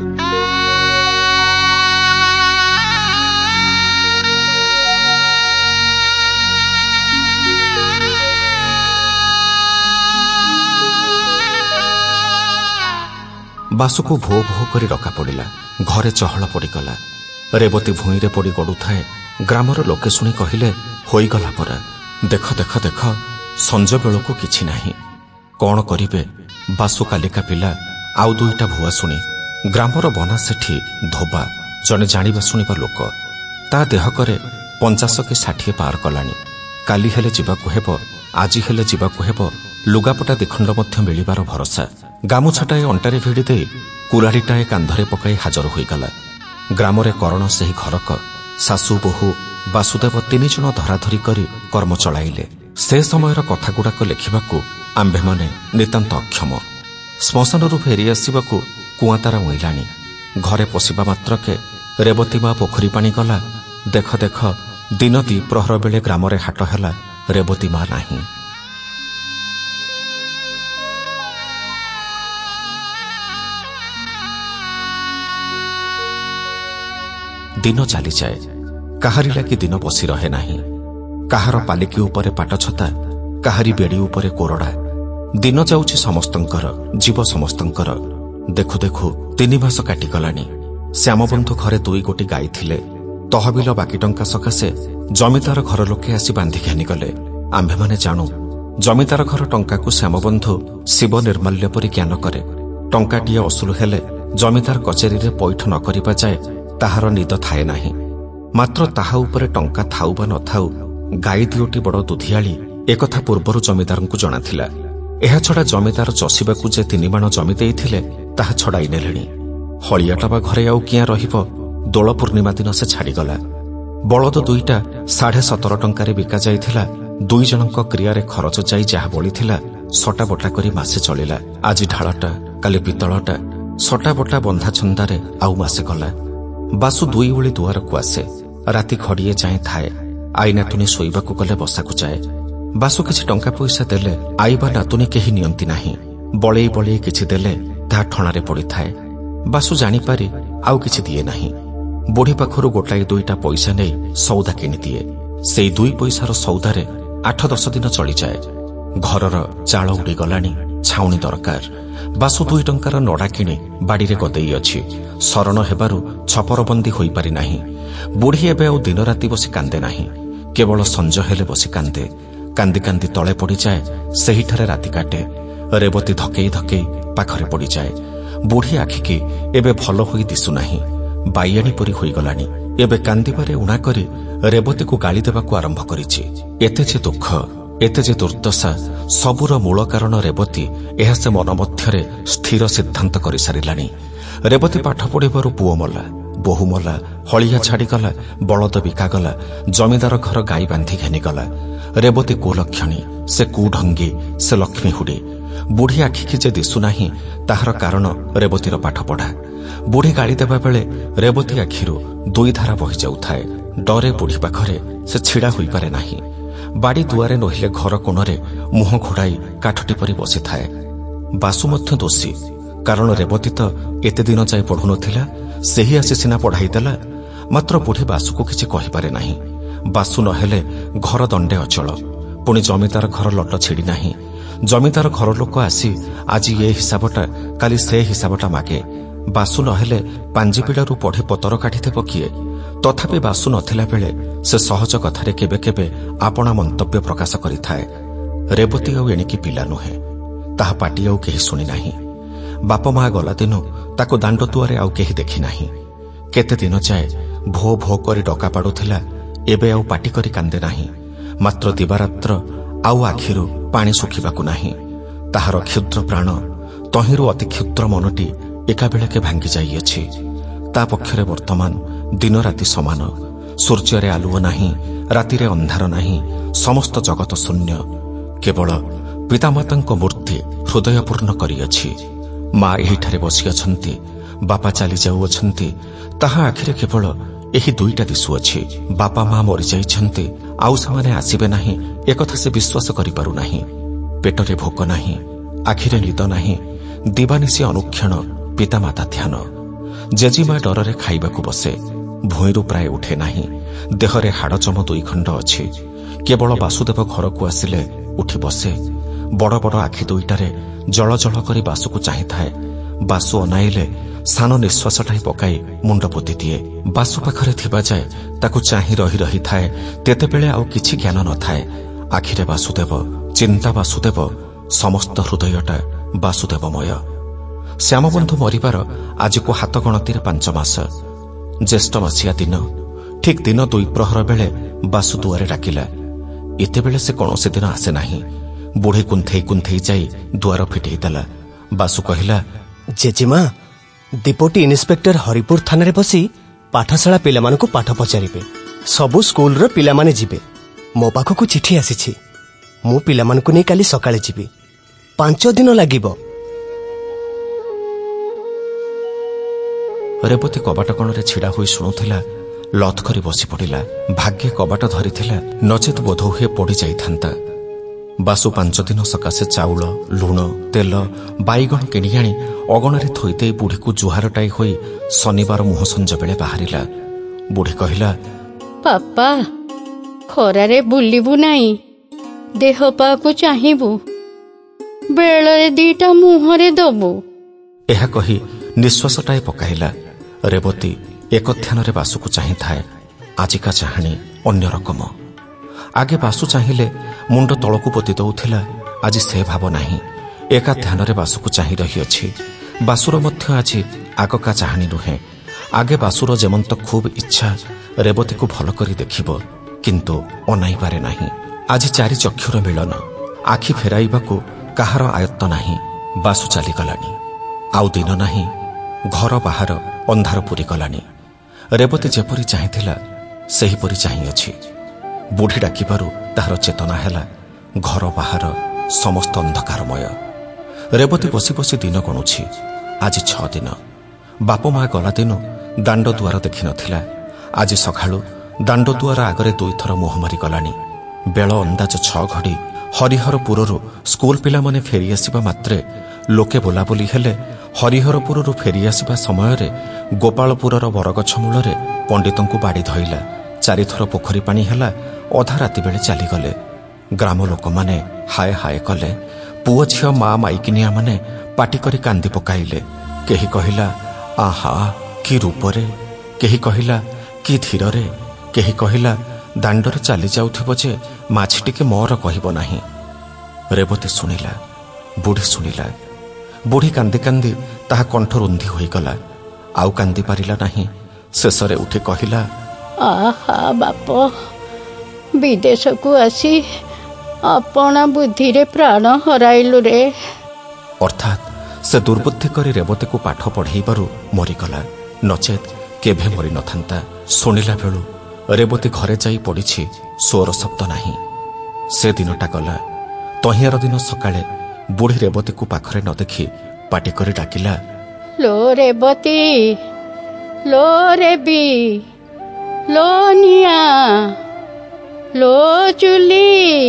ବାସୁକୁ ଭୋ ଭୋ କରି ଡକା ପଡ଼ିଲା। ଘରେ ଚହଳ ପଡ଼ିଗଲା। ରେବତୀ ଭୂଇଁରେ ପଡ଼ି ଗଡ଼ୁଥାଏ। ଗ୍ରାମର ଲୋକେ ଶୁଣି କହିଲେ, ହୋଇଗଲା ପରା, ଦେଖ ଦେଖ ଦେଖ, ସଞ୍ଜ ବେଳକୁ କିଛି ନାହିଁ। କଣ କରିବେ? ବାସୁ କାଲିକା ପିଲା, ଆଉ 2ଟା ଭୁଆ ଶୁଣି। ଗ୍ରାମର ବନା ସେଠି ଧୋବା, ଜଣେ ଜାଣିବା ଶୁଣିବା ଲୋକ। ତା ଦେହକରେ 50 କି 60 ପାର କଲାଣି। କାଲି ହେଲେ ଯିବାକୁ ହେବ, ଆଜି ହେଲେ ଯିବାକୁ ହେବ। ଲୁଗାପଟା 2 ଖଣ୍ଡ ମଧ୍ୟ ମିଳିବାର ଭରସା। ଗାମୁଛାଟାଏ ଅଣ୍ଟାରେ ଭିଡ଼ି ଦେଇ କୁରାଢ଼ିଟାଏ କାନ୍ଧରେ ପକାଇ ହାଜର ହୋଇଗଲା। ଗ୍ରାମରେ କରଣ ସେହି ଘରକ। ଶାଶୁ ବୋହୂ ବାସୁଦେବ 3 ଜଣ ଧରାଧରି କରି କର୍ମ ଚଳାଇଲେ। ସେ ସମୟର କଥାଗୁଡ଼ାକ ଲେଖିବାକୁ ଆମ୍ଭେମାନେ ନିତାନ୍ତ ଅକ୍ଷମ। ଶ୍ମଶାନରୁ ଫେରି ଆସିବାକୁ କୁଆଁତାରା ମୁଇଲାଣି। ଘରେ ପଶିବା ମାତ୍ରକେ ରେବତୀ ମା ପୋଖରୀ ପାଣି ଗଲା। ଦେଖ ଦେଖ, ଦିନ 2 ପ୍ରହର ବେଳେ ଗ୍ରାମରେ ହାଟ ହେଲା। ରେବତୀ ମା ନାହିଁ। ଦିନ ଚାଲିଯାଏ। କାହାରି ଲାଗି ଦିନ ବସି ରହେ ନାହିଁ। କାହାର ପାଲିକି ଉପରେ ପାଟଛତା, କାହାରି ବେଡ଼ି ଉପରେ କୋରଡ଼ା। ଦିନ ଯାଉଛି ସମସ୍ତଙ୍କର, ଯିବ ସମସ୍ତଙ୍କର। ଦେଖୁ ଦେଖୁ 3 ମାସ କାଟିଗଲାଣି। ଶ୍ୟାମବନ୍ଧୁ ଘରେ 2 ଗୋଟି ଗାଈ ଥିଲେ। ତହବିଲ ବାକି ଟଙ୍କା ସକାଶେ ଜମିଦାର ଘର ଲୋକେ ଆସି ବାନ୍ଧି ଘେନିଗଲେ। ଆମ୍ଭେମାନେ ଜାଣୁ, ଜମିଦାର ଘର ଟଙ୍କାକୁ ଶ୍ୟାମବନ୍ଧୁ ଶିବ ନିର୍ମାଲ୍ୟ ପରି ଜ୍ଞାନ କରେ। ଟଙ୍କାଟିଏ ଅସୁଲ ହେଲେ ଜମିଦାର କଚେରୀରେ ପଇଠ ନ କରିବା ଯାଏ ତାହାର ନିଦ ଥାଏ ନାହିଁ। ମାତ୍ର ତାହା ଉପରେ ଟଙ୍କା ଥାଉ ବା ନଥାଉ, ଗାଈ 2ଟି ବଡ଼ ଦୁଧିଆଳି, ଏକଥା ପୂର୍ବରୁ ଜମିଦାରଙ୍କୁ ଜଣାଥିଲା। ଏହାଛଡ଼ା ଜମିଦାର ଚଷିବାକୁ ଯେ 3 ମାଣ ଜମି ଦେଇଥିଲେ, ତାହା ଛଡ଼ାଇ ନେଲେଣି। ହଳିଆଟା ବା ଘରେ ଆଉ କିଆଁ ରହିବ? ଦୋଳ ପୂର୍ଣ୍ଣିମା ଦିନ ସେ ଛାଡ଼ିଗଲା। ବଳଦ 2ଟା 17.5 ଟଙ୍କାରେ ବିକା ଯାଇଥିଲା। 2 ଜଣଙ୍କ କ୍ରିୟାରେ ଖରଚ ଯାଇ ଯାହା ବଳିଥିଲା, ସଟା ବଟା କରି ମାସେ ଚଳିଲା। ଆଜି ଢାଳଟା କାଲି ପିତ୍ତଳଟା ସଟା ବଟା ବନ୍ଧା ଛନ୍ଦାରେ ଆଉ ମାସେ ଗଲା। ବାସୁ 2 ଓଳି ଦୁଆରକୁ ଆସେ। ରାତି ଘଡ଼ିଏ ଯାଏଁ ଥାଏ। ଆଇ ନାତୁଣୀ ଶୋଇବାକୁ ଗଲେ ବସାକୁ ଯାଏ। ବାସୁ କିଛି ଟଙ୍କା ପଇସା ଦେଲେ ଆଇ ବା ନାତୁଣୀ କେହି ନିଅନ୍ତି ନାହିଁ। ବଳେଇ ବଳେଇ କିଛି ଦେଲେ ତାହା ଠଣାରେ ପଡ଼ିଥାଏ। ବାସୁ ଜାଣିପାରି ଆଉ କିଛି ଦିଏ ନାହିଁ। ବୁଢ଼ୀ ପାଖରୁ ଗୋଟାଏ 2ଟା ପଇସା ନେଇ ସଉଦା କିଣିଦିଏ। ସେଇ 2 ପଇସାର ସଉଦାରେ 8-10 ଦିନ ଚଳିଯାଏ। ଘରର ଚାଳ ଉଡ଼ିଗଲାଣି, ଛାଉଣି ଦରକାର। ବାସୁ 2 ଟଙ୍କାର ନଡ଼ା କିଣି ବାଡ଼ିରେ ଗଦେଇ ଅଛି। ଶରଣ ହେବାରୁ ଛପରବନ୍ଦୀ ହୋଇପାରି ନାହିଁ। ବୁଢ଼ୀ ଏବେ ଆଉ ଦିନ ରାତି ବସି କାନ୍ଦେ ନାହିଁ। କେବଳ ସଞ୍ଜ ହେଲେ ବସି କାନ୍ଦେ। କାନ୍ଦି କାନ୍ଦି ତଳେ ପଡ଼ିଯାଏ। ସେହିଠାରେ ରାତି କାଟେ। ରେବତୀ ଧକେଇ ଧକେଇ ପାଖରେ ପଡ଼ିଯାଏ। ବୁଢ଼ୀ ଆଖିକି ଏବେ ଭଲ ହୋଇ ଦିଶୁନାହିଁ। ବାଇଆଣୀ ପରି ହୋଇଗଲାଣି। ଏବେ କାନ୍ଦିବାରେ ଉଣା କରି ରେବତୀକୁ ଗାଳି ଦେବାକୁ ଆରମ୍ଭ କରିଛି। ଏତେ ଯେ ଦୁଃଖ, ଏତେ ଯେ ଦୁର୍ଦ୍ଦଶା, ସବୁର ମୂଳ କାରଣ ରେବତୀ, ଏହା ସେ ମନ ମଧ୍ୟରେ ସ୍ଥିର ସିଦ୍ଧାନ୍ତ କରିସାରିଲାଣି। ରେବତୀ ପାଠ ପଢ଼ିବାରୁ ପୁଅ ମଲା, ବୋହୂ ମଲା, ହଳିଆ ଛାଡ଼ିଗଲା, ବଳଦ ବିକାଗଲା, ଜମିଦାର ଘର ଗାଈ ବାନ୍ଧି ଘେନିଗଲା। ରେବତୀ କୁଲକ୍ଷଣୀ, ସେ କୁଢଙ୍ଗୀ, ସେ ଲକ୍ଷ୍ମୀ ହୁଡ଼ି। ବୁଢ଼ୀ ଆଖିକି ଯେ ଦିଶୁନାହିଁ ତାହାର କାରଣ ରେବତୀର ପାଠପଢ଼ା। ବୁଢ଼ୀ ଗାଳି ଦେବା ବେଳେ ରେବତୀ ଆଖିରୁ 2 ଧାରା ବହିଯାଉଥାଏ। ଡରେ ବୁଢ଼ୀ ପାଖରେ ସେ ଛିଡ଼ା ହୋଇପାରେ ନାହିଁ। ବାଡ଼ି ଦୁଆରେ ନହିଲେ ଘର କୋଣରେ ମୁହଁ ଘୋଡ଼ାଇ କାଠଟି ପରି ବସିଥାଏ। ବାସୁ ମଧ୍ୟ ଦୋଷୀ, କାରଣ ରେବତୀ ତ ଏତେ ଦିନ ଯାଏ ପଢ଼ୁନଥିଲା। ସେହି ଆସି ସିନା ପଢ଼ାଇ ଦେଲା। ମାତ୍ର ବୁଢ଼ୀ ବାସୁକୁ କିଛି କହିପାରେ ନାହିଁ। ବାସୁ ନହେଲେ ଘର ଦଣ୍ଡେ ଅଚଳ। ପୁଣି ଜମିଦାର ଘର ଲଟ ଛିଡ଼ି ନାହିଁ। ଜମିଦାର ଘର ଲୋକ ଆସି ଆଜି ଏ ହିସାବଟା, କାଲି ସେ ହିସାବଟା ମାଗେ। ବାସୁ ନହେଲେ ପାଞ୍ଜିପିଡ଼ାରୁ ପଢ଼ି ପତର କାଢ଼ିଦେବ କିଏ? ତଥାପି ବାସୁ ନଥିଲା ବେଳେ ସେ ସହଜ କଥାରେ କେବେ କେବେ ଆପଣା ମନ୍ତବ୍ୟ ପ୍ରକାଶ କରିଥାଏ। ରେବତୀ ଆଉ ଏଣିକି ପିଲା ନୁହେଁ। ତାହା ପାଟି ଆଉ କେହି ଶୁଣି ନାହିଁ। ବାପ ମା ଗଲା ଦିନୁ ତାକୁ ଦାଣ୍ଡ ଦୁଆରେ ଆଉ କେହି ଦେଖି ନାହିଁ। କେତେ ଦିନ ଯାଏ ଭୋ ଭୋ କରି ଡକା ପାଡ଼ୁଥିଲା। ଏବେ ଆଉ ପାଟି କରି କାନ୍ଦେ ନାହିଁ। ମାତ୍ର ଦିବାରାତ୍ର ଆଉ ଆଖିରୁ ପାଣି ଶୁଖିବାକୁ ନାହିଁ। ତାହାର କ୍ଷୁଦ୍ର ପ୍ରାଣ, ତହିଁରୁ ଅତି କ୍ଷୁଦ୍ର ମନଟି ଏକାବେଳକେ ଭାଙ୍ଗି ଯାଇଅଛି। ତା ପକ୍ଷରେ ବର୍ତ୍ତମାନ ଦିନ ରାତି ସମାନ। ସୂର୍ଯ୍ୟରେ ଆଲୁଅ ନାହିଁ, ରାତିରେ ଅନ୍ଧାର ନାହିଁ। ସମସ୍ତ ଜଗତ ଶୂନ୍ୟ। କେବଳ ପିତାମାତାଙ୍କ ମୂର୍ତ୍ତି ହୃଦୟପୂର୍ଣ୍ଣ କରିଅଛି। ମା ଏହିଠାରେ ବସିଅଛନ୍ତି, ବାପା ଚାଲି ଯାଉଅଛନ୍ତି। ତାହା ଆଖିରେ କେବଳ ଏହି 2ଟା ଦିଶୁଅଛି। ବାପା ମା ମରିଯାଇଛନ୍ତି, ଆଉ ସେମାନେ ଆସିବେ ନାହିଁ, ଏକଥା ସେ ବିଶ୍ୱାସ କରିପାରୁନାହିଁ। ପେଟରେ ଭୋକ ନାହିଁ, ଆଖିରେ ନିଦ ନାହିଁ। ଦିବାନିଶି ଅନୁକ୍ଷଣ ପିତାମାତା ଧ୍ୟାନ। ଜେଜିମା ଡରରେ ଖାଇବାକୁ ବସେ। ଭୂଇଁରୁ ପ୍ରାୟ ଉଠେ ନାହିଁ। ଦେହରେ ହାଡ଼ଚମ 2 ଖଣ୍ଡ ଅଛି। କେବଳ ବାସୁଦେବ ଘରକୁ ଆସିଲେ ଉଠି ବସେ। ବଡ଼ ବଡ଼ ଆଖି 2ଟାରେ ଜଳ ଜଳ କରି ବାସୁକୁ ଚାହିଁଥାଏ। ବାସୁ ଅନାଇଲେ ସାନ ନିଶ୍ୱାସଟାଏ ପକାଇ ମୁଣ୍ଡ ପୋତି ଦିଏ। ବାସୁ ପାଖରେ ଥିବା ଯାଏ ତାକୁ ଚାହିଁ ରହି ରହିଥାଏ। ତେତେବେଳେ ଆଉ କିଛି ଜ୍ଞାନ ନଥାଏ। ଆଖିରେ ବାସୁଦେବ, ଚିନ୍ତା ବାସୁଦେବ, ସମସ୍ତ ହୃଦୟଟା ବାସୁଦେବମୟ। ଶ୍ୟାମବନ୍ଧୁ ମରିବାର ଆଜିକୁ ହାତ ଗଣତିରେ 5 ମାସ। ଜ୍ୟେଷ୍ଠ ମାସିଆ ଦିନ, ଠିକ୍ ଦିନ 2 ପ୍ରହର ବେଳେ ବାସୁ ଦୁଆରେ ଡାକିଲା। ଏତେବେଳେ ସେ କୌଣସି ଦିନ ଆସେ ନାହିଁ। ବୁଢ଼ୀ କୁନ୍ଥେଇ କୁନ୍ଥେଇ ଯାଇ ଦୁଆର ଫିଟେଇ ଦେଲା। ବାସୁ କହିଲା, ଜେଜେମା, ଦୀପଟି ଇନ୍ସପେକ୍ଟର ହରିପୁର ଥାନାରେ ବସି ପାଠଶାଳା ପିଲାମାନଙ୍କୁ ପାଠ ପଚାରିବେ। ସବୁ ସ୍କୁଲର ପିଲାମାନେ ଯିବେ। ମୋ ପାଖକୁ ଚିଠି ଆସିଛି। ମୁଁ ପିଲାମାନଙ୍କୁ ନେଇ କାଲି ସକାଳେ ଯିବି। 5 ଦିନ ଲାଗିବ। ରେବତୀ କବାଟ କଣରେ ଛିଡ଼ା ହୋଇ ଶୁଣୁଥିଲା। ଲଥ୍ କରି ବସି ପଡ଼ିଲା। ଭାଗ୍ୟେ କବାଟ ଧରିଥିଲା, ନଚେତ୍ ବୋଧହୁଏ ପଡ଼ି ଯାଇଥାନ୍ତା। ବାସୁ 5 ଦିନ ସକାଶେ ଚାଉଳ, ଲୁଣ, ତେଲ, ବାଇଗଣ କିଣି ଆଣି ଅଗଣାରେ ଥୋଇଦେଇ ବୁଢ଼ୀକୁ ଜୁହାରଟାଏ ହୋଇ ଶନିବାର ମୁହଁ ସଞ୍ଜ ବେଳେ ବାହାରିଲା। ବୁଢ଼ୀ କହିଲା, ପାପା, ଖରାରେ ବୁଲିବୁ ନାହିଁ, ଦେହ ପାକୁ ଚାହିଁବୁ, ବେଳରେ 2ଟା ମୁହଁରେ ଦବୁ। ଏହା କହି ନିଶ୍ୱାସଟାଏ ପକାଇଲା। ରେବତୀ ଏକଧ୍ୟାନରେ ବାସୁକୁ ଚାହିଁଥାଏ। ଆଜିକା ଚାହାଣୀ ଅନ୍ୟ ରକମ। ଆଗେ ବାସୁ ଚାହିଁଲେ ମୁଣ୍ଡ ତଳକୁ ପୋତି ଦେଉଥିଲା। ଆଜି ସେ ଭାବ ନାହିଁ। ଏକା ଧ୍ୟାନରେ ବାସୁକୁ ଚାହିଁ ରହିଅଛି। ବାସୁର ମଧ୍ୟ ଆଜି ଆଗକା ଚାହାଣୀ ନୁହେଁ। ଆଗେ ବାସୁର ଯେମନ୍ତ ଖୁବ୍ ଇଚ୍ଛା ରେବତୀକୁ ଭଲ କରି ଦେଖିବ, କିନ୍ତୁ ଅନାଇପାରେ ନାହିଁ। ଆଜି 4 ଚକ୍ଷୁର ମିଳନ। ଆଖି ଫେରାଇବାକୁ କାହାର ଆୟତ୍ତ ନାହିଁ। ବାସୁ ଚାଲିଗଲାଣି। ଆଉ ଦିନ ନାହିଁ। ଘର ବାହାର ଅନ୍ଧାର ପୂରିଗଲାଣି। ରେବତୀ ଯେପରି ଚାହିଁଥିଲା ସେହିପରି ଚାହିଁଅଛି। ବୁଢ଼ୀ ଡାକିବାରୁ ତାହାର ଚେତନା ହେଲା। ଘର ବାହାର ସମସ୍ତ ଅନ୍ଧକାରମୟ। ରେବତୀ ବସି ବସି ଦିନ ଗଣୁଛି। ଆଜି 6 ଦିନ। ବାପ ମା ଗଲା ଦିନ ଦାଣ୍ଡ ଦୁଆର ଦେଖିନଥିଲା। ଆଜି ସକାଳୁ ଦାଣ୍ଡ ଦୁଆର ଆଗରେ 2 ଥର ମୁହଁ ମାରି ଗଲାଣି। ବେଳ ଅନ୍ଦାଜ 6 ଘଡ଼ି। ହରିହରପୁରରୁ ସ୍କୁଲ ପିଲାମାନେ ଫେରିଆସିବା ମାତ୍ରେ ଲୋକେ ବୋଲାବୋଲି ହେଲେ। ହରିହରପୁରରୁ ଫେରିଆସିବା ସମୟରେ ଗୋପାଳପୁରର ବରଗଛ ମୂଳରେ ପଣ୍ଡିତଙ୍କୁ ବାଡ଼ି ଧଇଲା। 4 ଥର ପୋଖରୀ ପାଣି ହେଲା। ଅଧା ରାତି ବେଳେ ଚାଲିଗଲେ। ଗ୍ରାମ ଲୋକମାନେ ହାୟ ହାୟ କଲେ। ପୁଅ ଝିଅ ମା ମାଇକିନିଆମାନେ ପାଟି କରି କାନ୍ଦି ପକାଇଲେ। କେହି କହିଲା ଆହା କି ରୂପରେ, କେହି କହିଲା କି ଧୀରରେ, କେହି କହିଲା ଦାଣ୍ଡରେ ଚାଲି ଯାଉଥିବ ଯେ ମାଛି ଟିକେ ମୋର କହିବ ନାହିଁ। ରେବତୀ ଶୁଣିଲା, ବୁଢ଼ୀ ଶୁଣିଲା। ବୁଢ଼ୀ କାନ୍ଦି କାନ୍ଦି ତାହା କଣ୍ଠ ରୁନ୍ଧି ହୋଇଗଲା। ଆଉ କାନ୍ଦି ପାରିଲା ନାହିଁ। ଶେଷରେ ଉଠି କହିଲା, ଆହା ବାପ, ବିଦେଶକୁ ଆସି ଆପଣା ବୁଦ୍ଧିରେ ପ୍ରାଣ ହରାଇଲୁ ରେ। ଅର୍ଥାତ୍ ସେ ଦୁର୍ବୁଦ୍ଧି କରି ରେବତୀକୁ ପାଠ ପଢ଼େଇବାରୁ ମରିଗଲା, ନଚେତ୍ କେଭେ ମରିନଥାନ୍ତା। ଶୁଣିଲା ବେଳୁ ରେବତୀ ଘରେ ଯାଇ ପଡ଼ିଛି। ସ୍ୱର ଶବ୍ଦ ନାହିଁ। ସେ ଦିନଟା ଗଲା। ତହିଁଆର ଦିନ ସକାଳେ ବୁଢ଼ୀ ରେବତୀକୁ ପାଖରେ ନ ଦେଖି ପାଟି କରି ଡାକିଲା, ଲୋ ରେବତୀ, ଲୋ ରେବି, ଲୋ ନିଆଁ, ଲୋ ଚୁଲି।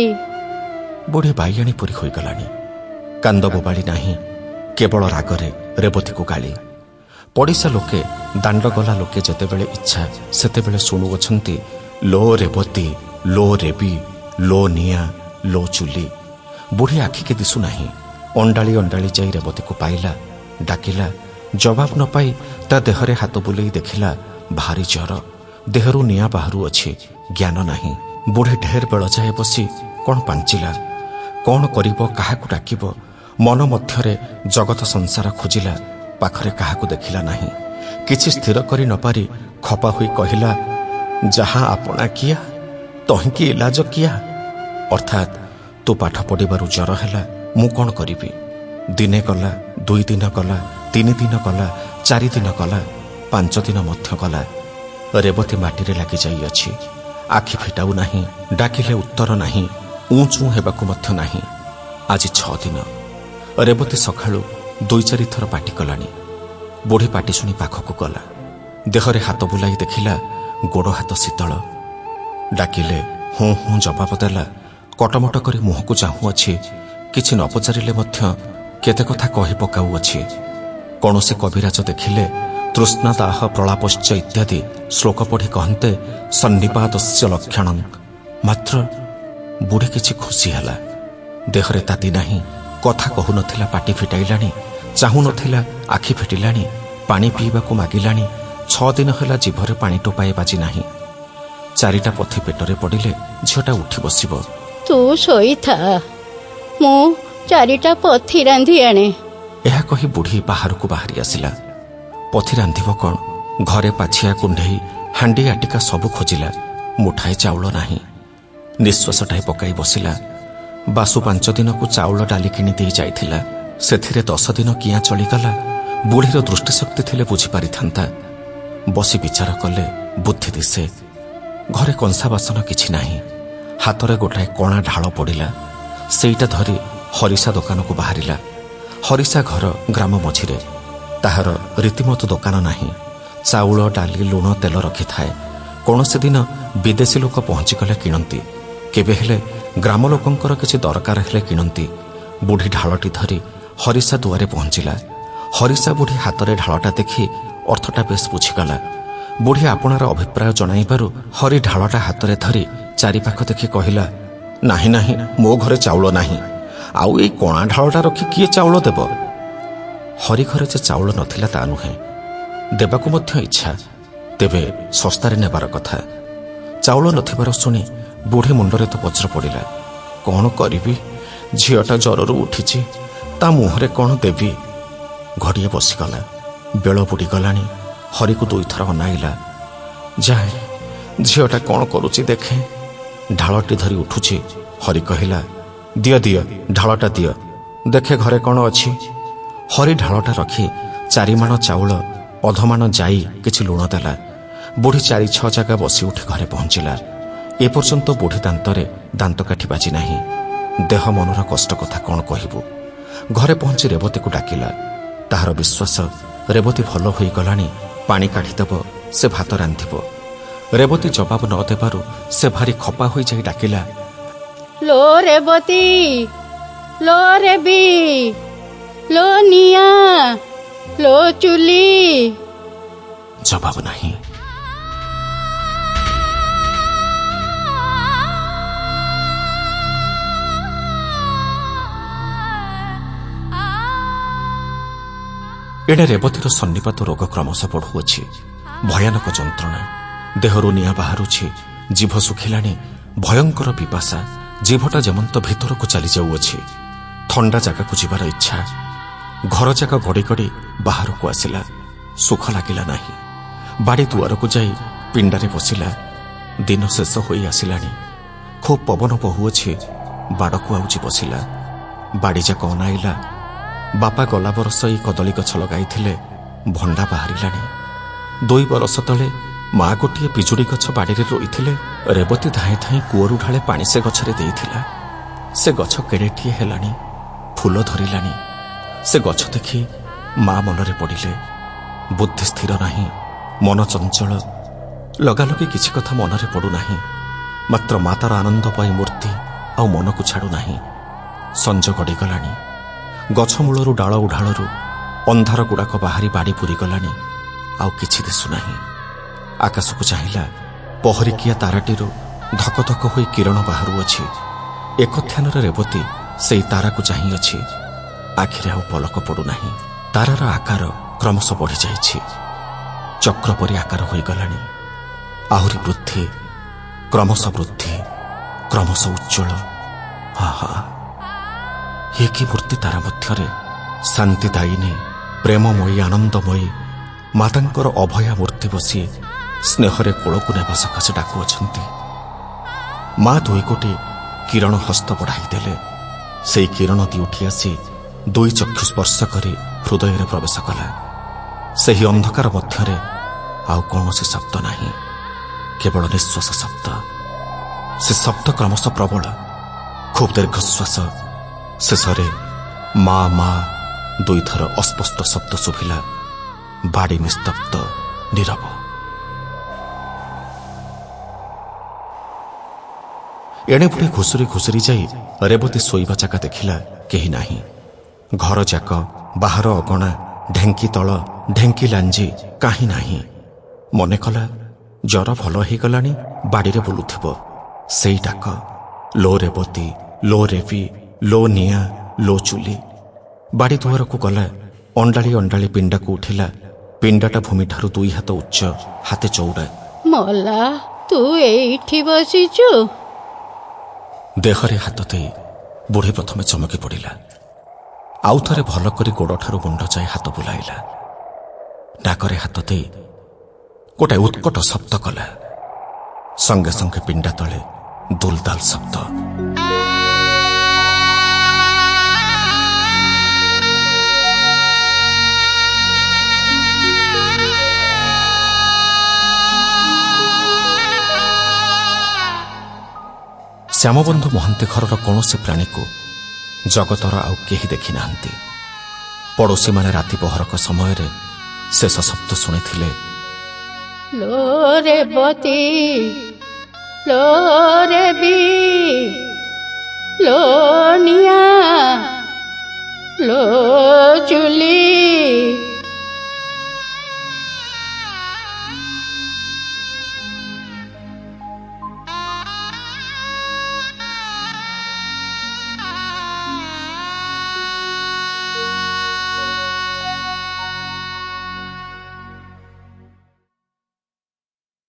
ବୁଢ଼ୀ ବାଇଆଣୀ ପରି ହୋଇଗଲାଣି। କାନ୍ଦ ବୋବାଳି ନାହିଁ, କେବଳ ରାଗରେ ରେବତୀକୁ ଗାଳି। ପଡ଼ିଶା ଲୋକେ, ଦାଣ୍ଡ ଗଲା ଲୋକେ ଯେତେବେଳେ ଇଚ୍ଛା ସେତେବେଳେ ଶୁଣୁଅଛନ୍ତି, ଲୋ ରେବତୀ, ଲୋ ରେବି, ଲୋ ନିଆଁ, ଲୋ ଚୁଲି। ବୁଢ଼ୀ ଆଖିକି ଦିଶୁନାହିଁ। ଅଣ୍ଡାଳି ଅଣ୍ଡାଳି ଯାଇ ରେବତୀକୁ ପାଇଲା, ଡାକିଲା। ଜବାବ ନ ପାଇ ତା ଦେହରେ ହାତ ବୁଲେଇ ଦେଖିଲା ଭାରି ଜ୍ୱର। ଦେହରୁ ନିଆଁ ବାହାରୁଅଛି। ଜ୍ଞାନ ନାହିଁ। ବୁଢ଼ୀ ଢେର ବେଳ ଯାଏ ବସି କ'ଣ ପାଞ୍ଚିଲା। କ'ଣ କରିବ, କାହାକୁ ଡାକିବ? ମନ ମଧ୍ୟରେ ଜଗତ ସଂସାର ଖୋଜିଲା, ପାଖରେ କାହାକୁ ଦେଖିଲା ନାହିଁ। କିଛି ସ୍ଥିର କରି ନ ପାରି ଖପା ହୋଇ କହିଲା, ଯାହା ଆପଣା କିଆ ତହିଁକି ଇଲାଜ କିଆ। ଅର୍ଥାତ୍ ତୁ ପାଠ ପଢ଼ିବାରୁ ଜ୍ୱର ହେଲା, ମୁଁ କ'ଣ କରିବି? ଦିନେ ଗଲା, 2 ଦିନ ଗଲା, 3 ଦିନ ଗଲା, 4 ଦିନ ଗଲା, 5 ଦିନ ମଧ୍ୟ ଗଲା। ରେବତୀ ମାଟିରେ ଲାଗିଯାଇଅଛି। ଆଖି ଫିଟାଉ ନାହିଁ। ଡାକିଲେ ଉତ୍ତର ନାହିଁ। ଉଁଚୁ ହେବାକୁ ମଧ୍ୟ ନାହିଁ। ଆଜି 6 ଦିନ। ରେବତୀ ସକାଳୁ 2-4 ଥର ପାଟି କଲାଣି। ବୁଢ଼ୀ ପାଟି ଶୁଣି ପାଖକୁ ଗଲା। ଦେହରେ ହାତ ବୁଲାଇ ଦେଖିଲା ଗୋଡ଼ ହାତ ଶୀତଳ। ଡାକିଲେ ହୁଁ ହୁଁ ଜବାବ ଦେଲା। କଟମଟ କରି ମୁହଁକୁ ଚାହୁଁଅଛି। କିଛି ନ ପଚାରିଲେ ମଧ୍ୟ କେତେ କଥା କହି ପକାଉଅଛି। କୌଣସି କବିରାଜ ଦେଖିଲେ ତୃଷ୍ଣାଦାହ ପ୍ରଳାପଶ୍ଚ ଇତ୍ୟାଦି ଶ୍ଲୋକ ପଢ଼ି କହନ୍ତେ ସନ୍ନିପାତସ୍ୟ ଲକ୍ଷଣଂ। ମାତ୍ର ବୁଢ଼ୀ କିଛି ଖୁସି ହେଲା। ଦେହରେ ତାତି ନାହିଁ। କଥା କହୁନଥିଲା, ପାଟି ଫିଟାଇଲାଣି। ଚାହୁଁନଥିଲା, ଆଖି ଫିଟିଲାଣି। ପାଣି ପିଇବାକୁ ମାଗିଲାଣି। 6 ଦିନ ହେଲା ଜିଭରେ ପାଣି ଟୋପାଏ ବାଜି ନାହିଁ। 4ଟା ପଥି ପେଟରେ ପଡ଼ିଲେ ଝିଅଟା ଉଠି ବସିବ। ତୁ ଶୋଇଥା, ମୁଁ 4ଟା ପଥି ରାନ୍ଧି ଆଣେ। ଏହା କହି ବୁଢ଼ୀ ବାହାରକୁ ବାହାରି ଆସିଲା। ପଥି ରାନ୍ଧିବ କ'ଣ? ଘରେ ପାଛିଆ, କୁଣ୍ଢେଇ, ହାଣ୍ଡି ଆଟିକା ସବୁ ଖୋଜିଲା। ମୁଠାଏ ଚାଉଳ ନାହିଁ। ନିଶ୍ୱାସଟାଏ ପକାଇ ବସିଲା। ବାସୁ 5 ଦିନକୁ ଚାଉଳ ଡାଲି କିଣି ଦେଇ ଯାଇଥିଲା। ସେଥିରେ 10 ଦିନ କିଆଁ ଚଳିଗଲା। ବୁଢ଼ୀର ଦୃଷ୍ଟିଶକ୍ତି ଥିଲେ ବୁଝିପାରିଥାନ୍ତା। ବସି ବିଚାର କଲେ ବୁଦ୍ଧି ଦିଶେ। ଘରେ କଂସା ବାସନ କିଛି ନାହିଁ। ହାତରେ ଗୋଟାଏ କଣା ଢାଳ ପଡ଼ିଲା। ସେଇଟା ଧରି ହରିସା ଦୋକାନକୁ ବାହାରିଲା। ହରିସା ଘର ଗ୍ରାମ ମଝିରେ। ତାହାର ରୀତିମତ ଦୋକାନ ନାହିଁ। ଚାଉଳ, ଡାଲି, ଲୁଣ, ତେଲ ରଖିଥାଏ। କୌଣସି ଦିନ ବିଦେଶୀ ଲୋକ ପହଞ୍ଚିଗଲେ କିଣନ୍ତି। କେବେ ହେଲେ ଗ୍ରାମ ଲୋକଙ୍କର କିଛି ଦରକାର ହେଲେ କିଣନ୍ତି। ବୁଢ଼ୀ ଢାଳଟି ଧରି ହରିସା ଦୁଆରେ ପହଞ୍ଚିଲା। ହରିସା ବୁଢ଼ୀ ହାତରେ ଢାଳଟା ଦେଖି ଅର୍ଥଟା ବେଶ୍ ବୁଝିଗଲା। ବୁଢ଼ୀ ଆପଣାର ଅଭିପ୍ରାୟ ଜଣାଇବାରୁ ହରି ଢାଳଟା ହାତରେ ଧରି ଚାରିପାଖ ଦେଖି କହିଲା, ନାହିଁ ନାହିଁ, ମୋ ଘରେ ଚାଉଳ ନାହିଁ। ଆଉ ଏଇ କଣା ଢାଳଟା ରଖି କିଏ ଚାଉଳ ଦେବ? ହରି ଘରେ ଯେ ଚାଉଳ ନଥିଲା ତା ନୁହେଁ। ଦେବାକୁ ମଧ୍ୟ ଇଚ୍ଛା, ତେବେ ଶସ୍ତାରେ ନେବାର କଥା। ଚାଉଳ ନଥିବାର ଶୁଣି ବୁଢ଼ୀ ମୁଣ୍ଡରେ ତ ବଜ୍ର ପଡ଼ିଲା। କ'ଣ କରିବି? ଝିଅଟା ଜ୍ୱରରୁ ଉଠିଛି, ତା ମୁହଁରେ କ'ଣ ଦେବି? ଘଡ଼ିଏ ବସିଗଲା। ବେଳ ବୁଡ଼ିଗଲାଣି। ହରିକୁ 2 ଥର ଅନାଇଲା। ଯାଏ, ଝିଅଟା କ'ଣ କରୁଛି ଦେଖେ। ଢାଳଟି ଧରି ଉଠୁଛି। ହରି କହିଲା, ଦିଅ ଦିଅ, ଢାଳଟା ଦିଅ, ଦେଖେ ଘରେ କ'ଣ ଅଛି। ହରି ଢାଳଟା ରଖି 4 ମାଣ ଚାଉଳ, ଅଧମାଣ ଯାଇ, କିଛି ଲୁଣ ଦେଲା। ବୁଢ଼ୀ 4-6 ଜାଗା ବସି ଉଠି ଘରେ ପହଞ୍ଚିଲା। ଏପର୍ଯ୍ୟନ୍ତ ବୁଢ଼ୀ ଦାନ୍ତରେ ଦାନ୍ତକାଠି ବାଜି ନାହିଁ। ଦେହ ମନର କଷ୍ଟ କଥା କ'ଣ କହିବୁ? ଘରେ ପହଞ୍ଚି ରେବତୀକୁ ଡାକିଲା। ତାହାର ବିଶ୍ୱାସ ରେବତୀ ଭଲ ହୋଇଗଲାଣି, ପାଣି କାଢ଼ିଦେବ, ସେ ଭାତ ରାନ୍ଧିବ। ରେବତୀ ଜବାବ ନ ଦେବାରୁ ସେ ଭାରି ଖପା ହୋଇଯାଇ ଡାକିଲା, ଲୋ ରେବତୀ, ଲୋ ରେବି, ଲୋ ନିଆଁ, ଲୋ ଚୁଲି। ଜବାବ ନାହିଁ। ଏଣେ ରେବତୀର ସନ୍ନିପାତ ରୋଗ କ୍ରମଶଃ ବଢ଼ୁଅଛି। ଭୟାନକ ଯନ୍ତ୍ରଣା, ଦେହରୁ ନିଆଁ ବାହାରୁଛି, ଜିଭ ଶୁଖିଲାଣି, ଭୟଙ୍କର ପିପାସା, ଜିଭଟା ଯେମନ୍ତ ଭିତରକୁ ଚାଲିଯାଉଅଛି। ଥଣ୍ଡା ଜାଗାକୁ ଯିବାର ଇଚ୍ଛା। ଘର ଯାକ ଗଡ଼ି ଗଡ଼ି ବାହାରକୁ ଆସିଲା। ସୁଖ ଲାଗିଲା ନାହିଁ। ବାଡ଼ି ଦୁଆରକୁ ଯାଇ ପିଣ୍ଡାରେ ବସିଲା। ଦିନ ଶେଷ ହୋଇ ଆସିଲାଣି। ଖୁବ୍ ପବନ ବହୁଅଛି। ବାଡ଼କୁ ଆଉଜି ବସିଲା। ବାଡ଼ିଯାକ ଅନାଇଲା। ବାପା ଗଲା ବରଷ ଏଇ କଦଳୀ ଗଛ ଲଗାଇଥିଲେ, ଭଣ୍ଡା ବାହାରିଲାଣି। 2 ବରଷ ତଳେ ମା ଗୋଟିଏ ପିଜୁଳି ଗଛ ବାଡ଼ିରେ ରୋଇଥିଲେ। ରେବତୀ ଧାଇଁ ଧାଇଁ କୂଅରୁ ଢାଳେ ପାଣି ସେ ଗଛରେ ଦେଇଥିଲା। ସେ ଗଛ କେଡ଼େଟିଏ ହେଲାଣି, ଫୁଲ ଧରିଲାଣି। ସେ ଗଛ ଦେଖି ମା ମନରେ ପଡ଼ିଲେ। ବୁଦ୍ଧି ସ୍ଥିର ନାହିଁ, ମନ ଚଞ୍ଚଳ। ଲଗାଲଗି କିଛି କଥା ମନରେ ପଡ଼ୁନାହିଁ। ମାତ୍ର ମା ତାର ଆନନ୍ଦ ପାଇଁ ମୂର୍ତ୍ତି ଆଉ ମନକୁ ଛାଡ଼ୁନାହିଁ। ସଞ୍ଜ ଗଡ଼ିଗଲାଣି। ଗଛ ମୂଳରୁ ଡାଳ ଉଢାଳରୁ ଅନ୍ଧାର ଗୁଡ଼ାକ ବାହାରି ବାଡ଼ି ପୂରିଗଲାଣି। ଆଉ କିଛି ଦିଶୁନାହିଁ। ଆକାଶକୁ ଚାହିଁଲା। ପହରିକିଆ ତାରାଟିରୁ ଧକ ଧକ ହୋଇ କିରଣ ବାହାରୁଅଛି। ଏକଧ୍ୟାନରେ ରେବତୀ ସେଇ ତାରାକୁ ଚାହିଁଅଛି। ଆଖିରେ ଆଉ ପଲକ ପଡ଼ୁନାହିଁ। ତାରାର ଆକାର କ୍ରମଶଃ ବଢ଼ିଯାଇଛି। ଚକ୍ର ପରି ଆକାର ହୋଇଗଲାଣି। ଆହୁରି ବୃଦ୍ଧି, କ୍ରମଶଃ ବୃଦ୍ଧି, କ୍ରମଶଃ ଉଜ୍ଜ୍ୱଳ। ଆହା, ଏ କି ମୂର୍ତ୍ତି ତାରା ମଧ୍ୟରେ! ଶାନ୍ତିଦାୟିନୀ, ପ୍ରେମମୟୀ, ଆନନ୍ଦମୟୀ ମାତାଙ୍କର ଅଭୟା ମୂର୍ତ୍ତି ବସି ସ୍ନେହରେ କୋଳକୁ ନେବା ସକାଶେ ଡାକୁଅଛନ୍ତି। ମା 2 କୋଟି କିରଣ ହସ୍ତ ବଢ଼ାଇ ଦେଲେ। ସେଇ କିରଣ ଦିଉଠି ଆସି 2 ଚକ୍ଷୁ ସ୍ପର୍ଶ କରି ହୃଦୟରେ ପ୍ରବେଶ କଲା। ସେହି ଅନ୍ଧକାର ମଧ୍ୟରେ ଆଉ କୌଣସି ଶବ୍ଦ ନାହିଁ, କେବଳ ନିଶ୍ୱାସ ଶବ୍ଦ। ସେ ଶବ୍ଦ କ୍ରମଶଃ ପ୍ରବଳ, ଖୁବ୍ ଦୀର୍ଘଶ୍ୱାସ। ଶେଷରେ ମା ମା 2 ଥର ଅସ୍ପଷ୍ଟ ଶବ୍ଦ ଶୁଭିଲା। ବାଡ଼ି ନିସ୍ତବ୍ଧ, ନୀରବ। ଏଣେ ପୁଣି ଘୁଷୁରି ଘୁଷୁରି ଯାଇ ରେବତୀ ଶୋଇବା ଜାଗା ଦେଖିଲା। କେହି ନାହିଁ। ଘର ଯାକ, ବାହାର ଅଗଣା, ଢେଙ୍କି ତଳ, ଢେଙ୍କି ଲାଞ୍ଜି, କାହିଁ ନାହିଁ। ମନେ କଲା ଜ୍ୱର ଭଲ ହେଇଗଲାଣି, ବାଡ଼ିରେ ବୁଲୁଥିବ। ସେଇ ଡାକ, ଲୋ ରେବତୀ, ଲୋ ରେବି, ଲୋ ନିଆଁ, ଲୋ ଚୁଲି। ବାଡ଼ି ଦୁଆରକୁ ଗଲା। ଅଣ୍ଡାଳି ଅଣ୍ଡାଳି ପିଣ୍ଡାକୁ ଉଠିଲା। ପିଣ୍ଡାଟା ଭୂମିଠାରୁ 2 ହାତ ଉଚ୍ଚ, ହାତେ ଚଉଡ଼ା। ମଲା, ତୁ ଏଇଠି ବସିଛୁ? ଦେହରେ ହାତ ଦେଇ ବୁଢ଼ୀ ପ୍ରଥମେ ଚମକି ପଡ଼ିଲା। ଆଉ ଥରେ ଭଲ କରି ଗୋଡ଼ଠାରୁ ମୁଣ୍ଡ ଯାଏ ହାତ ବୁଲାଇଲା। ନାକରେ ହାତ ଦେଇ ଗୋଟାଏ ଉତ୍କଟ ଶବ୍ଦ କଲା। ସଙ୍ଗେ ସଙ୍ଗେ ପିଣ୍ଡା ତଳେ ଦୁଲଦାଲ ଶବ୍ଦ। ଶ୍ୟାମବନ୍ଧୁ ମହାନ୍ତି ଘରର କୌଣସି ପ୍ରାଣୀକୁ ଜଗତର ଆଉ କେହି ଦେଖି ନାହାନ୍ତି। ପଡ଼ୋଶୀମାନେ ରାତି ପହରକ ସମୟରେ ଶେଷ ଶବ୍ଦ ଶୁଣିଥିଲେ। ଲୋ ରେବତୀ, ଲୋ ରେବି, ଲୋ ନିଆଁ, ଲୋ ଚୁଲି।